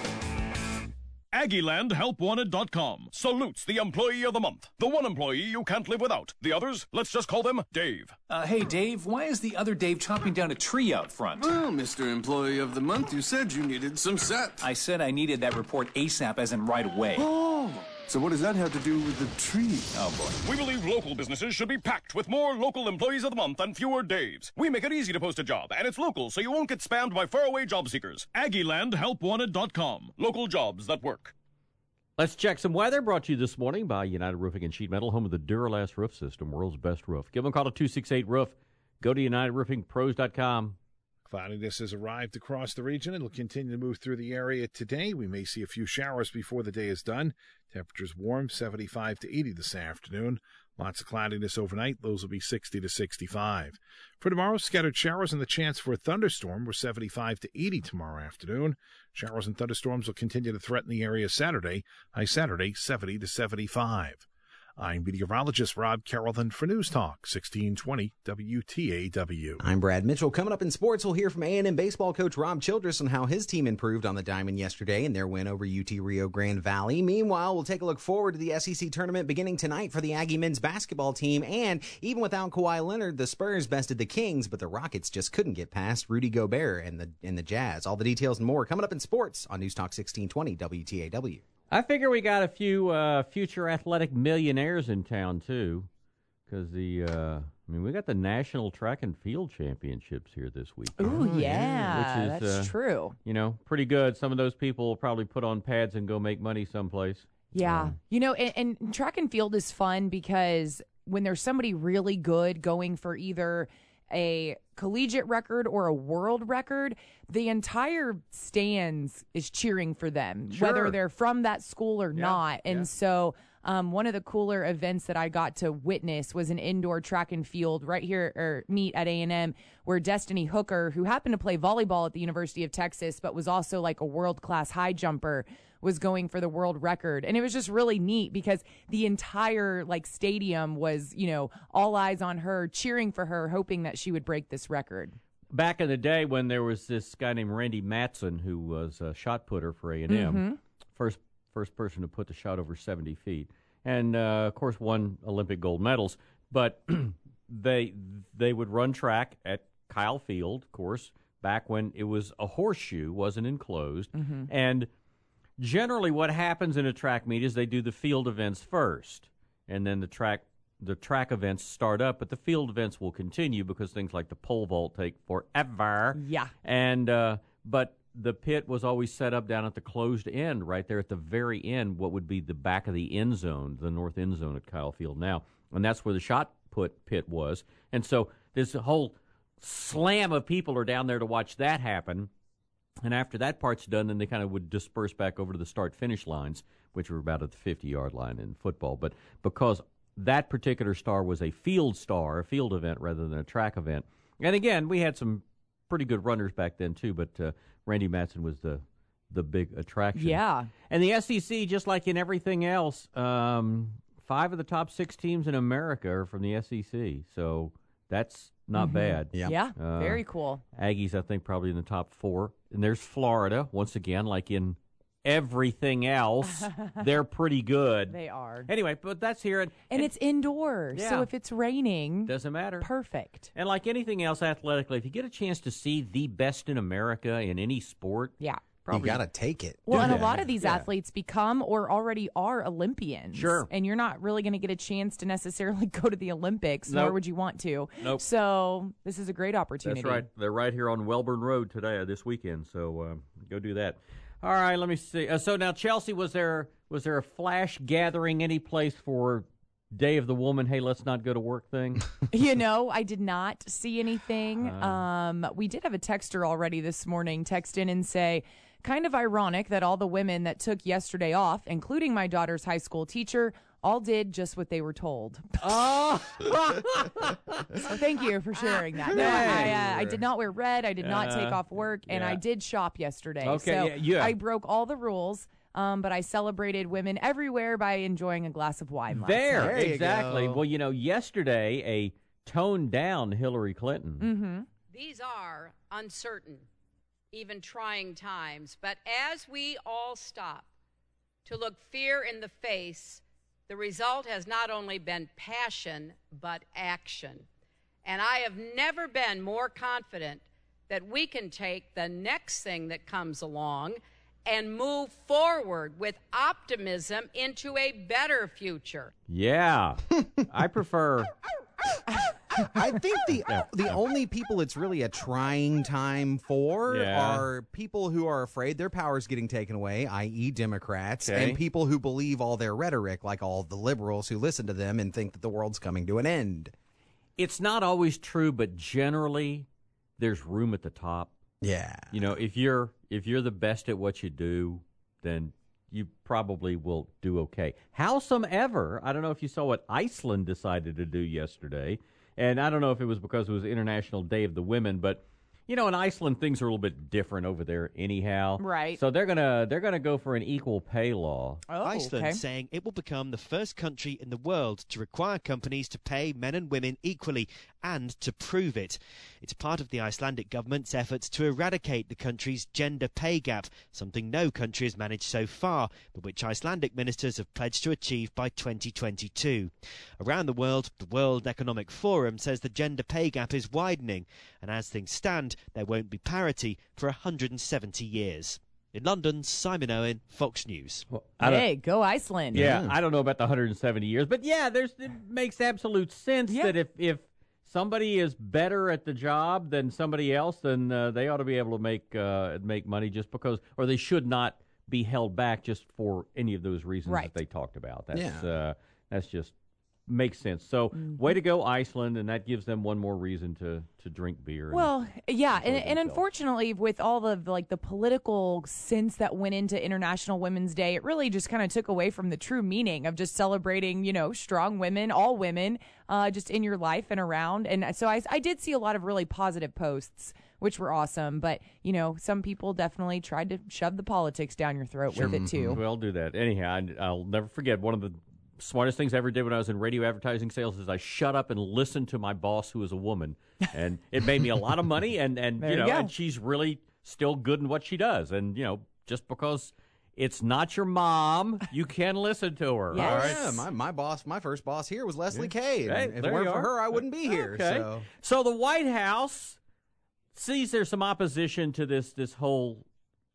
Aggieland Help Wanted dot com salutes the employee of the month. The one employee you can't live without. The others, let's just call them Dave. Uh, hey, Dave, why is the other Dave chopping down a tree out front? Well, Mister Employee of the Month, you said you needed some set. I said I needed that report ASAP, as in right away. Oh, so what does that have to do with the tree? Oh, boy. We believe local businesses should be packed with more local employees of the month and fewer Daves. We make it easy to post a job, and it's local, so you won't get spammed by faraway job seekers. Aggieland Help Wanted dot com. Local jobs that work. Let's check some weather, brought to you this morning by United Roofing and Sheet Metal, home of the Duralast Roof System, world's best roof. Give them a call to two six eight roof. Go to United Roofing Pros dot com. Cloudiness has arrived across the region. It'll continue to move through the area today. We may see a few showers before the day is done. Temperatures warm, seventy-five to eighty this afternoon. Lots of cloudiness overnight. Those will be sixty to sixty-five. For tomorrow, scattered showers and the chance for a thunderstorm. We're seventy-five to eighty tomorrow afternoon. Showers and thunderstorms will continue to threaten the area Saturday. High Saturday, seventy to seventy-five. I'm meteorologist Rob Carrollton for News Talk sixteen twenty W T A W. I'm Brad Mitchell. Coming up in sports, we'll hear from A and M baseball coach Rob Childress on how his team improved on the diamond yesterday in their win over U T Rio Grande Valley. Meanwhile, we'll take a look forward to the S E C tournament beginning tonight for the Aggie men's basketball team. And even without Kawhi Leonard, the Spurs bested the Kings, but the Rockets just couldn't get past Rudy Gobert and the and the Jazz. All the details and more coming up in sports on News Talk sixteen twenty W T A W. I figure we got a few uh, future athletic millionaires in town, too, because the uh, I mean, we got the National Track and Field Championships here this week. Ooh, yeah, Which is, that's uh, true. You know, pretty good. Some of those people will probably put on pads and go make money someplace. Yeah. Um, You know, and, and track and field is fun because when there's somebody really good going for either a collegiate record or a world record, the entire stands is cheering for them, Sure. whether they're from that school or Yeah, not. And yeah. so um, one of the cooler events that I got to witness was an indoor track and field right here, or meet at A and M, where Destiny Hooker, who happened to play volleyball at the University of Texas, but was also like a world-class high jumper, was going for the world record. And it was just really neat because the entire like stadium was, you know, all eyes on her, cheering for her, hoping that she would break this record. Back in the day when there was this guy named Randy Matson who was a shot putter for A and M, Mhm. first first person to put the shot over seventy feet, and uh, of course won Olympic gold medals. But they they would run track at Kyle Field, of course, back when it was a horseshoe, wasn't enclosed, Mhm. and generally what happens in a track meet is they do the field events first, and then the track the track events start up, but the field events will continue because things like the pole vault take forever. Yeah. And uh, but the pit was always set up down at the closed end, right there at the very end, what would be the back of the end zone, the north end zone at Kyle Field now, and that's where the shot put pit was. And so this whole slam of people are down there to watch that happen. And after that part's done, then they kind of would disperse back over to the start-finish lines, which were about at the fifty-yard line in football. But because that particular star was a field star, a field event rather than a track event. And again, we had some pretty good runners back then too, but uh, Randy Matson was the the big attraction. Yeah. And the S E C, just like in everything else, um, five of the top six teams in America are from the S E C, so that's not Mhm. bad. Yeah. Yeah, very cool. Aggies, I think, probably in the top four. And there's Florida, once again, like in everything else, they're pretty good. They are. Anyway, but that's here. And, And it's indoors, so Yeah. if it's raining, doesn't matter. Perfect. And like anything else athletically, if you get a chance to see the best in America in any sport, yeah, probably You got to take it. Well, do and a that. lot of these Yeah. athletes become or already are Olympians. Sure. And you're not really going to get a chance to necessarily go to the Olympics, nor Nope. would you want to. Nope. So this is a great opportunity. That's right. They're right here on Welborn Road today, uh, this weekend. So uh, go do that. All right, let me see. Uh, so now, Chelsea, was there was there a flash gathering any place for Day of the Woman? Hey, let's not go to work thing. You know, I did not see anything. Uh. Um, we did have a texter already this morning text in and say, kind of ironic that all the women that took yesterday off, including my daughter's high school teacher, all did just what they were told. Oh, so thank you for sharing that. No, I, uh, I did not wear red. I did not take Uh, off work, and yeah. I did shop yesterday. Okay, so yeah, yeah. I broke all the rules. Um, but I celebrated women everywhere by enjoying a glass of wine. Last there, night. exactly. Well, you know, yesterday a toned down Hillary Clinton. Mm-hmm. These are uncertain, even trying times, but as we all stop to look fear in the face, the result has not only been passion, but action. And I have never been more confident that we can take the next thing that comes along and move forward with optimism into a better future. Yeah, I prefer. I think the the only people it's really a trying time for Yeah. are people who are afraid their power's getting taken away, that is. Democrats, Okay. and people who believe all their rhetoric, like all the liberals who listen to them and think that the world's coming to an end. It's not always true, but generally, there's room at the top. Yeah. You know, if you're if you're the best at what you do, then you probably will do okay. Howsomever, I don't know if you saw what Iceland decided to do yesterday, and I don't know if it was because it was International Day of the Women, but you know, in Iceland things are a little bit different over there anyhow. Right. So they're gonna they're gonna go for an equal pay law. Oh, Iceland okay. saying it will become the first country in the world to require companies to pay men and women equally and to prove it. It's part of the Icelandic government's efforts to eradicate the country's gender pay gap, something no country has managed so far, but which Icelandic ministers have pledged to achieve by twenty twenty-two. Around the world, the World Economic Forum says the gender pay gap is widening, and as things stand, there won't be parity for one hundred seventy years. In London, Simon Owen, Fox News. I don't- Hey, go Iceland. Yeah, I don't know about the one hundred seventy years, but yeah, there's it makes absolute sense Yeah. that if if somebody is better at the job than somebody else, then uh, they ought to be able to make uh, make money just because, or they should not be held back just for any of those reasons right. that they talked about. That's yeah. uh, that's just makes sense. So, mm-hmm. way to go, Iceland, and that gives them one more reason to, to drink beer. Well, and yeah, and, and unfortunately, with all of like the political sense that went into International Women's Day, it really just kind of took away from the true meaning of just celebrating, you know, strong women, all women, uh, just in your life and around. And so I, I did see a lot of really positive posts, which were awesome. But, you know, some people definitely tried to shove the politics down your throat sure. with it, too. Well, do that. Anyhow, I, I'll never forget one of the smartest things I ever did when I was in radio advertising sales is I shut up and listened to my boss, who was a woman, and it made me a lot of money. And, and you know, you and she's really still good in what she does. And you know, just because it's not your mom, you can listen to her. Yes. All right? Yeah, my my boss, my first boss here was Leslie yeah. Kay. Hey, if it weren't for her, I wouldn't be here. Okay. So. so the White House sees there's some opposition to this this whole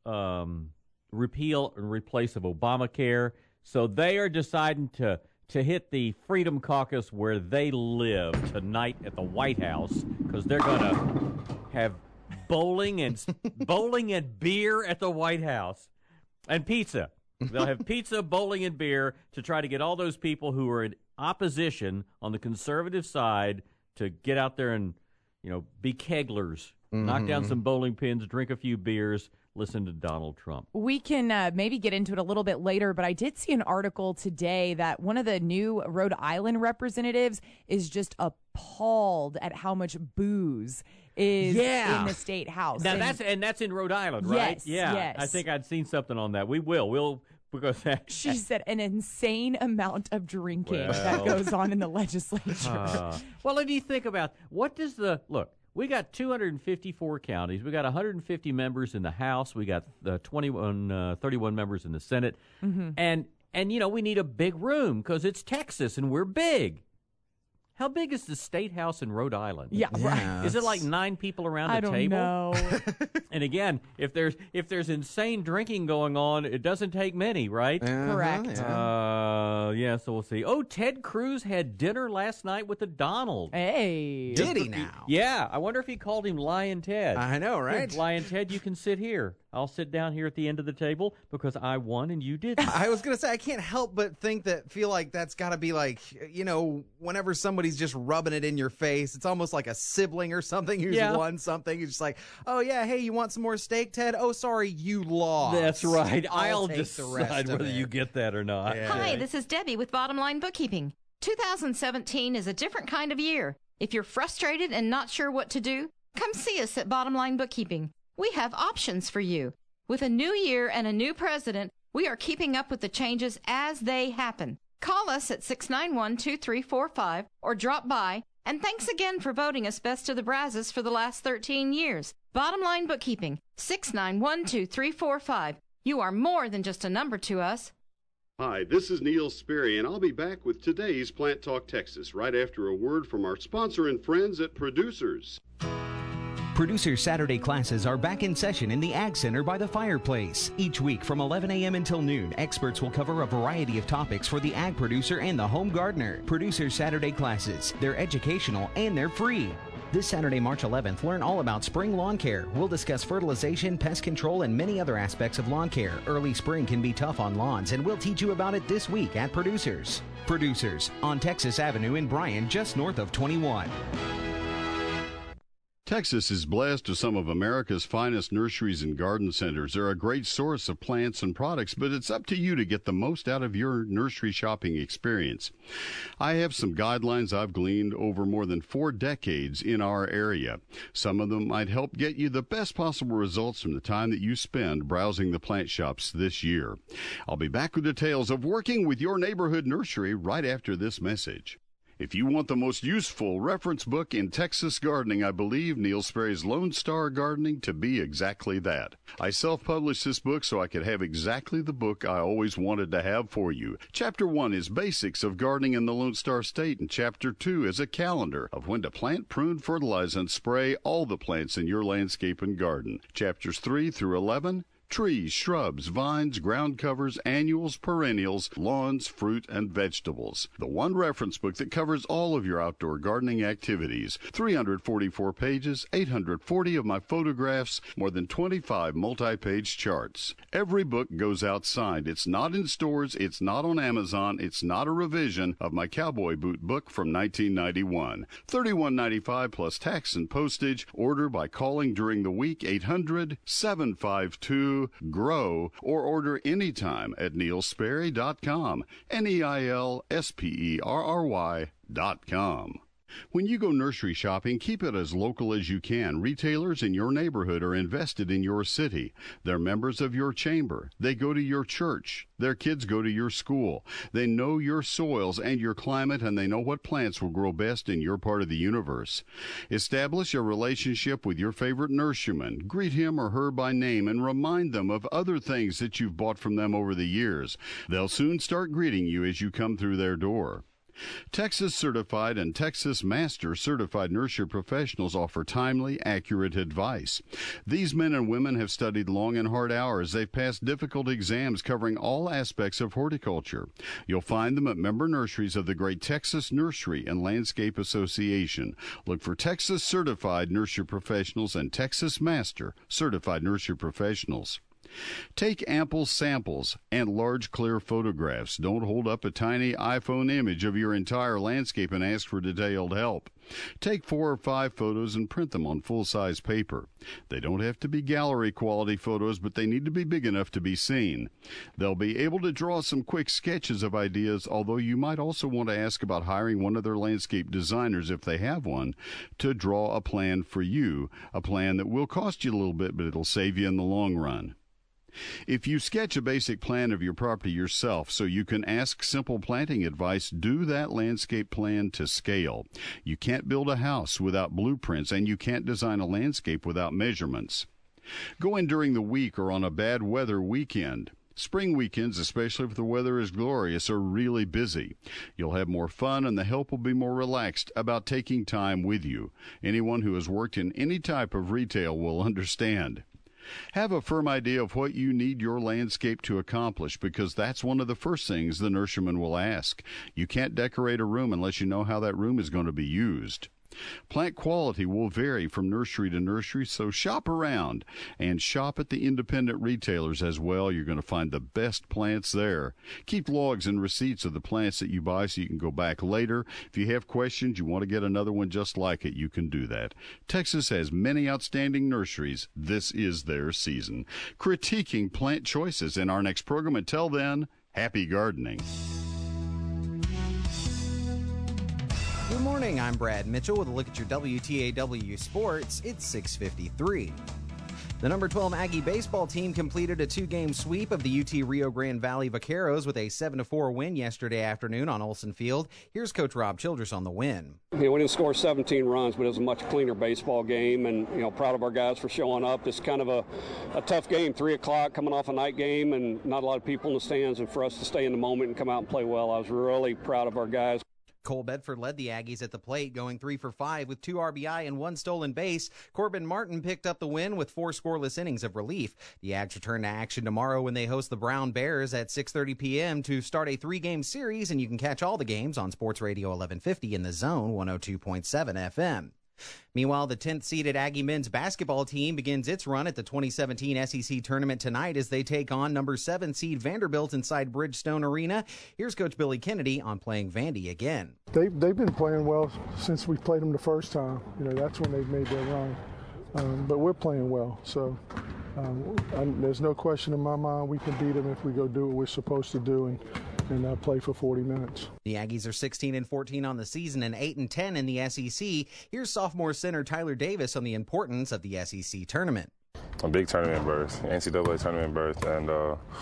um, repeal and replace of Obamacare. So they are deciding to, to hit the Freedom Caucus where they live tonight at the White House because they're going to have bowling and bowling and beer at the White House and pizza. They'll have pizza, bowling, and beer to try to get all those people who are in opposition on the conservative side to get out there and, you know, be keglers, mm-hmm. knock down some bowling pins, drink a few beers, listen to Donald Trump. We can uh, maybe get into it a little bit later, but I did see an article today that one of the new Rhode Island representatives is just appalled at how much booze is yeah. in the state house. Now and that's and that's in Rhode Island, right? Yes, yeah. yes. I think I'd seen something on that. We will. We'll because that, she said an insane amount of drinking well, that goes on in the legislature. Uh, well, if you think about what does the look. We got two hundred fifty-four counties. We got one hundred fifty members in the House. We got uh, twenty-one, uh, thirty-one members in the Senate. Mm-hmm. And, and, you know, we need a big room because it's Texas and we're big. How big is the State House in Rhode Island? Yeah, yeah right. Is it like nine people around I the don't table? know. And again, if there's if there's insane drinking going on, it doesn't take many, right? Uh-huh, Correct. Yeah. Uh, yeah, so we'll see. Oh, Ted Cruz had dinner last night with the Donald. Hey. Did he now? Yeah, I wonder if he called him Lion Ted. I know, right? Lion Ted, you can sit here. I'll sit down here at the end of the table because I won and you didn't. I was going to say, I can't help but think that, feel like that's got to be like, you know, whenever somebody's just rubbing it in your face, it's almost like a sibling or something who's yeah. won something. You're just like, oh, yeah, hey, you want some more steak, Ted? Oh, sorry, you lost. That's right. I'll, I'll take decide the rest whether of it. you get that or not. Yeah. Hi, this is Debbie with Bottom Line Bookkeeping. two thousand seventeen is a different kind of year. If you're frustrated and not sure what to do, come see us at Bottom Line Bookkeeping. We have options for you. With a new year and a new president, we are keeping up with the changes as they happen. Call us at six nine one, two three four five or drop by. And thanks again for voting us Best of the Brazos for the last thirteen years. Bottom Line Bookkeeping, six nine one, two three four five. You are more than just a number to us. Hi, this is Neil Sperry, and I'll be back with today's Plant Talk Texas right after a word from our sponsor and friends at Producers. Producers Saturday classes are back in session in the Ag Center by the fireplace. Each week from eleven a.m. until noon, experts will cover a variety of topics for the ag producer and the home gardener. Producers Saturday classes, they're educational and they're free. This Saturday, March eleventh, learn all about spring lawn care. We'll discuss fertilization, pest control, and many other aspects of lawn care. Early spring can be tough on lawns, and we'll teach you about it this week at Producers. Producers, on Texas Avenue in Bryan, just north of twenty-one. Texas is blessed with some of America's finest nurseries and garden centers. They're a great source of plants and products, but it's up to you to get the most out of your nursery shopping experience. I have some guidelines I've gleaned over more than four decades in our area. Some of them might help get you the best possible results from the time that you spend browsing the plant shops this year. I'll be back with details of working with your neighborhood nursery right after this message. If you want the most useful reference book in Texas gardening, I believe Neil Sperry's Lone Star Gardening to be exactly that. I self-published this book so I could have exactly the book I always wanted to have for you. Chapter one is Basics of Gardening in the Lone Star State, and Chapter two is a calendar of when to plant, prune, fertilize, and spray all the plants in your landscape and garden. Chapters three through eleven Trees, shrubs, vines, ground covers, annuals, perennials, lawns, fruit, and vegetables. The one reference book that covers all of your outdoor gardening activities. three hundred forty-four pages, eight hundred forty of my photographs, more than twenty-five multi-page charts. Every book goes outside. It's not in stores, it's not on Amazon, it's not a revision of my cowboy boot book from nineteen ninety-one. thirty-one ninety-five plus tax and postage. Order by calling during the week, eight hundred, seven five two, G R O W, or order anytime at neil sperry dot com. N E I L S P E R R Y dot com. When you go nursery shopping, keep it as local as you can. Retailers in your neighborhood are invested in your city. They're members of your chamber. They go to your church. Their kids go to your school. They know your soils and your climate, and they know what plants will grow best in your part of the universe. Establish a relationship with your favorite nurseryman. Greet him or her by name and remind them of other things that you've bought from them over the years. They'll soon start greeting you as you come through their door. Texas Certified and Texas Master Certified nursery professionals offer timely, accurate advice. These men and women have studied long and hard hours. They've passed difficult exams covering all aspects of horticulture. You'll find them at member nurseries of the Great Texas Nursery and Landscape Association. Look for Texas Certified Nursery Professionals and Texas Master Certified Nursery Professionals. Take ample samples and large, clear photographs. Don't hold up a tiny iPhone image of your entire landscape and ask for detailed help. Take four or five photos and print them on full-size paper. They don't have to be gallery-quality photos, but they need to be big enough to be seen. They'll be able to draw some quick sketches of ideas, although you might also want to ask about hiring one of their landscape designers, if they have one, to draw a plan for you, a plan that will cost you a little bit, but it'll save you in the long run. If you sketch a basic plan of your property yourself so you can ask simple planting advice, do that landscape plan to scale. You can't build a house without blueprints, and you can't design a landscape without measurements. Go in during the week or on a bad weather weekend. Spring weekends, especially if the weather is glorious, are really busy. You'll have more fun, and the help will be more relaxed about taking time with you. Anyone who has worked in any type of retail will understand. Have a firm idea of what you need your landscape to accomplish, because that's one of the first things the nurseryman will ask. You can't decorate a room unless you know how that room is going to be used. Plant quality will vary from nursery to nursery, so shop around and shop at the independent retailers as well. You're going to find the best plants there. Keep logs and receipts of the plants that you buy so you can go back later. If you have questions, you want to get another one just like it, you can do that. Texas has many outstanding nurseries. This is their season. Critiquing plant choices in our next program. Until then, happy gardening. Good morning, I'm Brad Mitchell with a look at your W T A W sports. It's six fifty-three. The number twelve Aggie baseball team completed a two-game sweep of the U T Rio Grande Valley Vaqueros with a seven to four win yesterday afternoon on Olson Field. Here's Coach Rob Childress on the win. You know, we didn't score seventeen runs, but it was a much cleaner baseball game, and, you know, proud of our guys for showing up. It's kind of a, a tough game, three o'clock, coming off a night game, and not a lot of people in the stands, and for us to stay in the moment and come out and play well, I was really proud of our guys. Cole Bedford led the Aggies at the plate, going three for five with two R B I and one stolen base. Corbin Martin picked up the win with four scoreless innings of relief. The Ags return to action tomorrow when they host the Brown Bears at six thirty p.m. to start a three-game series, and you can catch all the games on Sports Radio eleven fifty in the Zone one oh two point seven F M. Meanwhile, the tenth-seeded Aggie men's basketball team begins its run at the twenty seventeen S E C tournament tonight as they take on number seven seed Vanderbilt inside Bridgestone Arena. Here's Coach Billy Kennedy on playing Vandy again. They've, they've been playing well since we played them the first time. You know, that's when they've made their run. Um, but we're playing well, so um, I, there's no question in my mind we can beat them if we go do what we're supposed to do and and uh, play for forty minutes. The Aggies are sixteen and fourteen on the season and eight and ten in the S E C. Here's sophomore center Tyler Davis on the importance of the S E C tournament. A big tournament berth, N C double A tournament berth, and uh,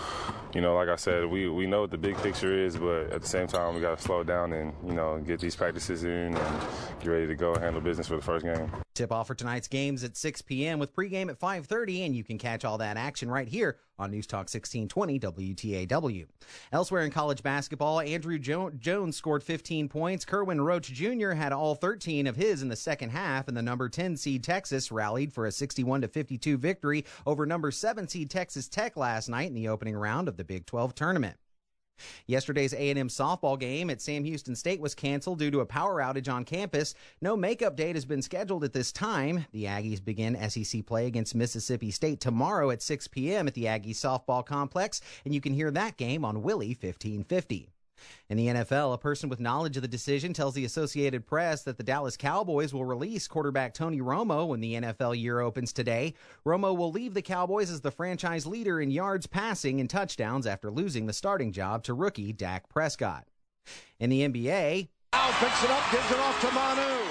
you know, like I said, we, we know what the big picture is, but at the same time, we got to slow down and, you know, get these practices in and get ready to go and handle business for the first game. Tip-off for tonight's games at six p.m. with pregame at five thirty, and you can catch all that action right here on News Talk sixteen twenty W T A W. Elsewhere in college basketball, Andrew jo- Jones scored fifteen points. Kerwin Roach Junior had all thirteen of his in the second half, and the number ten seed Texas rallied for a sixty-one to fifty-two victory over number seven seed Texas Tech last night in the opening round of the Big twelve tournament. Yesterday's A and M softball game at Sam Houston State was canceled due to a power outage on campus. No makeup date has been scheduled at this time. The Aggies begin S E C play against Mississippi State tomorrow at six p.m. at the Aggies softball complex, and you can hear that game on Willie fifteen fifty. In the N F L, a person with knowledge of the decision tells the Associated Press that the Dallas Cowboys will release quarterback Tony Romo when the N F L year opens today. Romo will leave the Cowboys as the franchise leader in yards passing and touchdowns after losing the starting job to rookie Dak Prescott. In the N B A, Al picks it up, gives it off to Manu.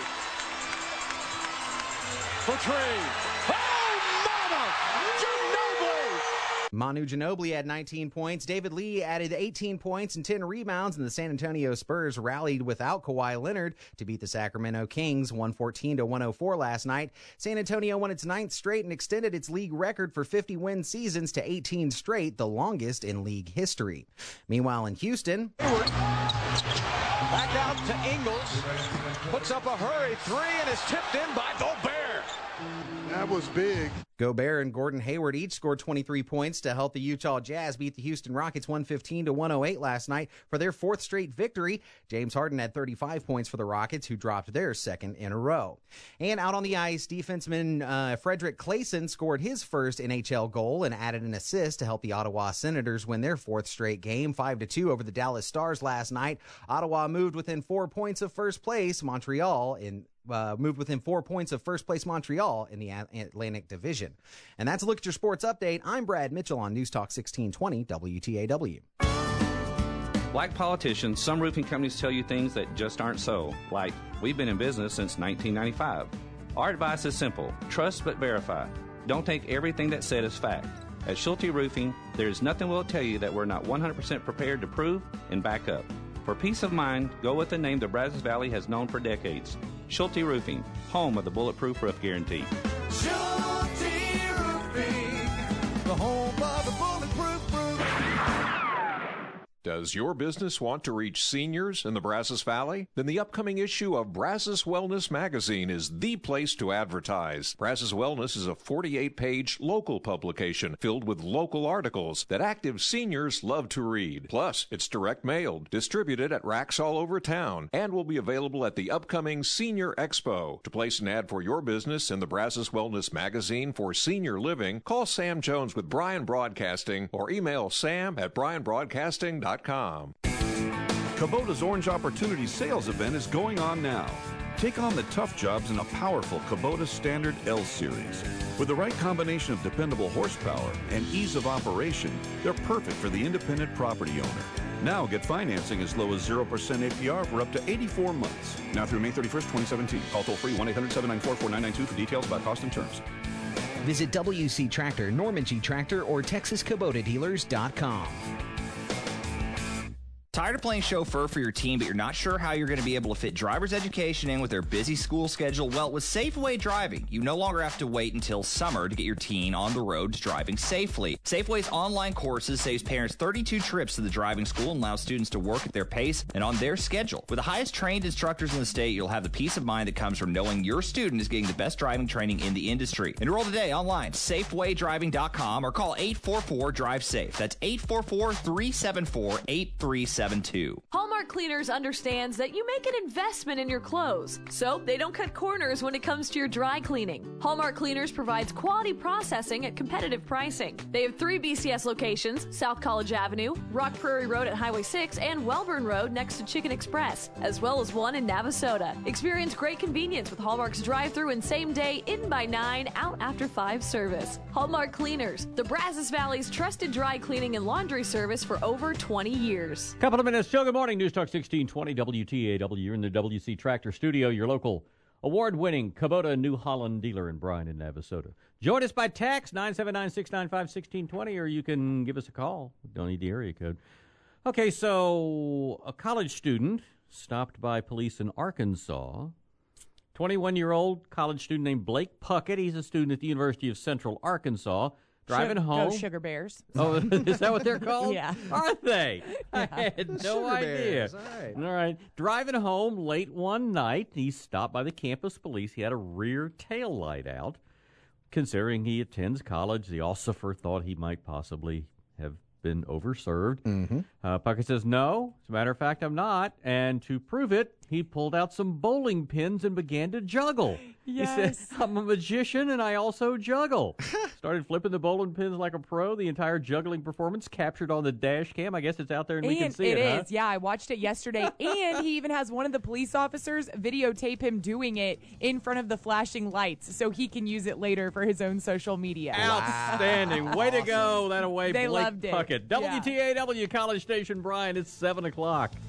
For three. Manu Ginobili had nineteen points. David Lee added eighteen points and ten rebounds, and the San Antonio Spurs rallied without Kawhi Leonard to beat the Sacramento Kings one fourteen to one oh four last night. San Antonio won its ninth straight and extended its league record for fifty-win seasons to eighteen straight, the longest in league history. Meanwhile, in Houston, Hayward back out to Ingles, puts up a hurry three and is tipped in by Gobert. That was big. Gobert and Gordon Hayward each scored twenty-three points to help the Utah Jazz beat the Houston Rockets one fifteen to one oh eight last night for their fourth straight victory. James Harden had thirty-five points for the Rockets, who dropped their second in a row. And out on the ice, defenseman uh, Frederick Claesson scored his first N H L goal and added an assist to help the Ottawa Senators win their fourth straight game, five to two over the Dallas Stars last night. Ottawa moved within four points of first place. Montreal in Uh, moved within four points of first place Montreal in the Atlantic Division. And that's a look at your sports update. I'm Brad Mitchell on News Talk sixteen twenty W T A W. Like politicians, some roofing companies tell you things that just aren't so. Like, we've been in business since nineteen ninety-five. Our advice is simple. Trust but verify. Don't take everything that's said as fact. At Schulte Roofing, there is nothing we'll tell you that we're not one hundred percent prepared to prove and back up. For peace of mind, go with the name the Brazos Valley has known for decades. Schulte Roofing, home of the Bulletproof Roof Guarantee. Schulte Roofing, the home of the Bulletproof Roof. Does your business want to reach seniors in the Brazos Valley? Then the upcoming issue of Brazos Wellness Magazine is the place to advertise. Brazos Wellness is a forty-eight page local publication filled with local articles that active seniors love to read. Plus, it's direct mailed, distributed at racks all over town, and will be available at the upcoming Senior Expo. To place an ad for your business in the Brazos Wellness Magazine for senior living, call Sam Jones with Bryan Broadcasting or email sam at bryan broadcasting dot com. Kubota's Orange Opportunity Sales Event is going on now. Take on the tough jobs in a powerful Kubota Standard L Series. With the right combination of dependable horsepower and ease of operation, they're perfect for the independent property owner. Now get financing as low as zero percent A P R for up to eighty-four months. Now through May thirty-first, twenty seventeen. Call toll-free one eight hundred seven nine four four nine nine two for details about cost and terms. Visit W C Tractor, Norman G Tractor, or Texas Kubota Dealers dot com. Tired of playing chauffeur for your team, but you're not sure how you're going to be able to fit driver's education in with their busy school schedule? Well, with Safeway Driving, you no longer have to wait until summer to get your teen on the road driving safely. Safeway's online courses saves parents thirty-two trips to the driving school and allows students to work at their pace and on their schedule. With the highest trained instructors in the state, you'll have the peace of mind that comes from knowing your student is getting the best driving training in the industry. Enroll today online, safeway driving dot com, or call eight four four drive safe. That's eight four four, three seven four, eight three seven two. Hallmark Cleaners understands that you make an investment in your clothes, so they don't cut corners when it comes to your dry cleaning. Hallmark Cleaners provides quality processing at competitive pricing. They have three B C S locations: South College Avenue, Rock Prairie Road at Highway six, and Welborn Road next to Chicken Express, as well as one in Navasota. Experience great convenience with Hallmark's drive-through and same-day in by nine, out after five service. Hallmark Cleaners, the Brazos Valley's trusted dry cleaning and laundry service for over twenty years. Couple of minutes till good morning. News Talk sixteen twenty W T A W. You're in the W C Tractor studio, your local award-winning Kubota New Holland dealer in Bryan and Navasota. Join us by text, nine seven nine, six nine five, one six two zero, or you can give us a call. Don't need the area code. Okay, so a college student stopped by police in Arkansas. twenty-one-year-old college student named Blake Puckett. He's a student at the University of Central Arkansas. Driving Go home. Sugar Bears. Oh, is that what they're called? Yeah. Are they? Yeah. I had no Sugar idea. Bears, all right. All right. Driving home late one night, he stopped by the campus police. He had a rear tail light out. Considering he attends college, the officer thought he might possibly have been overserved. Mm-hmm. Uh, Puckett says, no, as a matter of fact, I'm not. And to prove it, he pulled out some bowling pins and began to juggle. Yes. He said, I'm a magician and I also juggle. Started flipping the bowling pins like a pro. The entire juggling performance captured on the dash cam. I guess it's out there and, and we can see it, it huh? is. Yeah, I watched it yesterday. And he even has one of the police officers videotape him doing it in front of the flashing lights so he can use it later for his own social media. Outstanding. Way to go. That away, They Blake loved it. Puckett. W T A W College Station, Bryan. It's seven o'clock.